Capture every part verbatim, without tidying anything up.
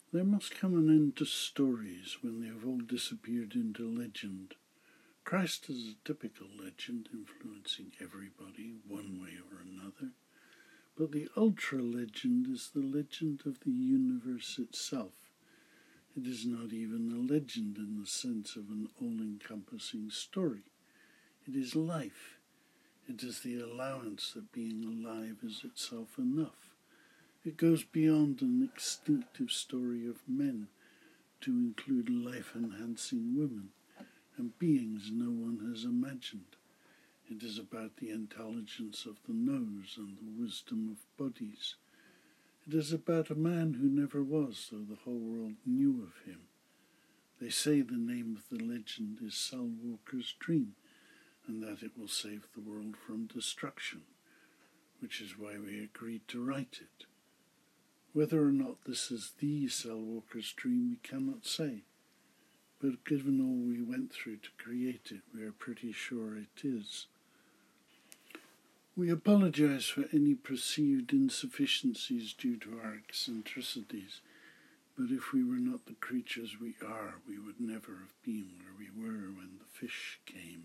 There must come an end to stories when they have all disappeared into legend. Christ is a typical legend influencing everybody one way or another, but the ultra-legend is the legend of the universe itself. It is not even a legend in the sense of an all-encompassing story. It is life. It is the allowance that being alive is itself enough. It goes beyond an instinctive story of men to include life-enhancing women and beings no one has imagined. It is about the intelligence of the nose and the wisdom of bodies. It is about a man who never was, though the whole world knew of him. They say the name of the legend is Sal Walker's Dream, and that it will save the world from destruction, which is why we agreed to write it. Whether or not this is the Sal Walker's Dream, we cannot say, but given all we went through to create it, we are pretty sure it is. We apologize for any perceived insufficiencies due to our eccentricities, but if we were not the creatures we are, we would never have been where we were when the fish came.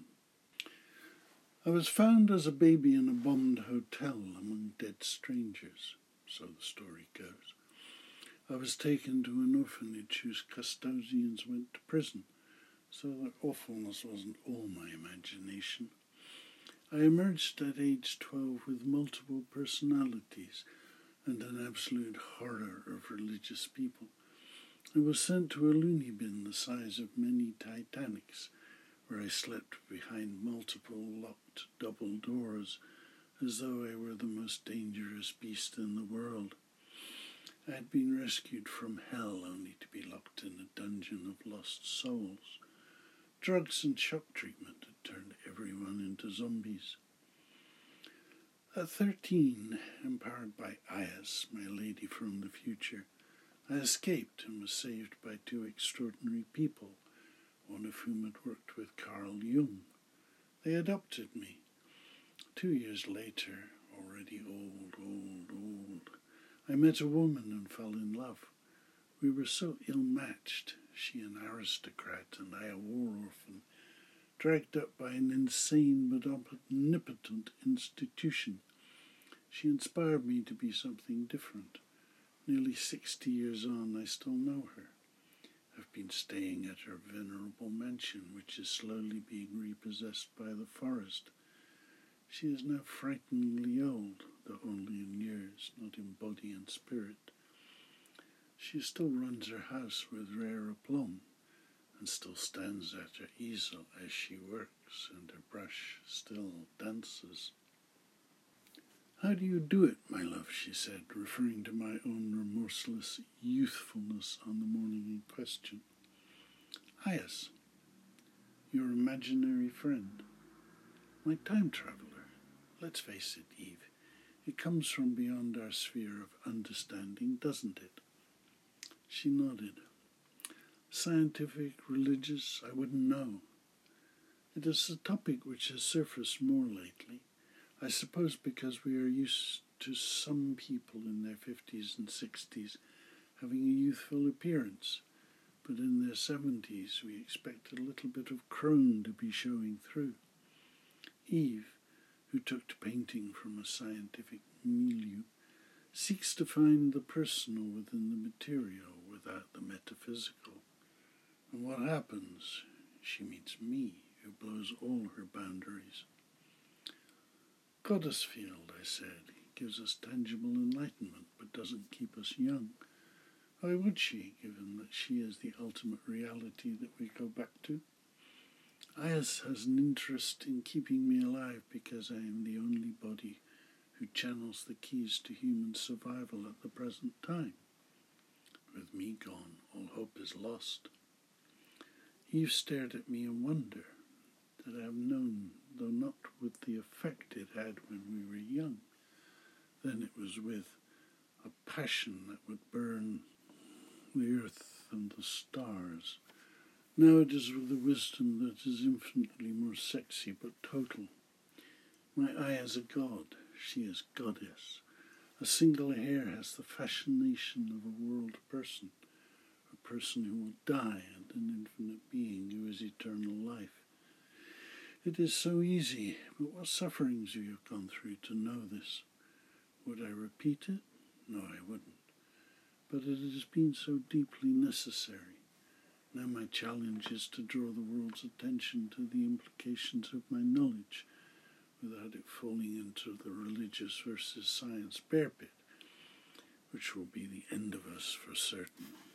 I was found as a baby in a bombed hotel among dead strangers, so the story goes. I was taken to an orphanage whose custodians went to prison, so their awfulness wasn't all my imagination. I emerged at age twelve with multiple personalities and an absolute horror of religious people. I was sent to a loony bin the size of many Titanics, where I slept behind multiple locked double doors, as though I were the most dangerous beast in the world. I had been rescued from hell only to be locked in a dungeon of lost souls. Drugs and shock treatment had turned everyone into zombies. At thirteen, empowered by Ayas, my lady from the future, I escaped and was saved by two extraordinary people, one of whom had worked with Carl Jung. They adopted me. Two years later, already old, old, old, I met a woman and fell in love. We were so ill-matched, she an aristocrat and I a war orphan, dragged up by an insane but omnipotent institution. She inspired me to be something different. Nearly sixty years on, I still know her. I've been staying at her venerable mansion, which is slowly being repossessed by the forest. She is now frighteningly old, though only in years, not in body and spirit. She still runs her house with rare aplomb, and still stands at her easel as she works, and her brush still dances. "How do you do it, my love?" she said, referring to my own remorseless youthfulness on the morning in question. "Ayas, your imaginary friend. My time traveller. Let's face it, Eve, it comes from beyond our sphere of understanding, doesn't it?" She nodded. "Scientific, religious, I wouldn't know. It is a topic which has surfaced more lately. I suppose because we are used to some people in their fifties and sixties having a youthful appearance, but in their seventies we expect a little bit of crone to be showing through. Eve, who took to painting from a scientific milieu, seeks to find the personal within the material without the metaphysical. And what happens? She meets me, who blows all her boundaries. "Goddess field," I said, "gives us tangible enlightenment, but doesn't keep us young. Why would she, given that she is the ultimate reality that we go back to? Ayas has an interest in keeping me alive because I am the only body who channels the keys to human survival at the present time. With me gone, all hope is lost." Eve stared at me in wonder that I have known, though not with the effect it had when we were young. Then it was with a passion that would burn the earth and the stars. Now it is with a wisdom that is infinitely more sexy but total. My eye is a god, she is goddess. A single hair has the fascination of a world person. person who will die and an infinite being who is eternal life. It is so easy, but what sufferings you have gone through to know this. Would I repeat it? No, I wouldn't. But it has been so deeply necessary. Now my challenge is to draw the world's attention to the implications of my knowledge, without it falling into the religious versus science bear pit, which will be the end of us for certain.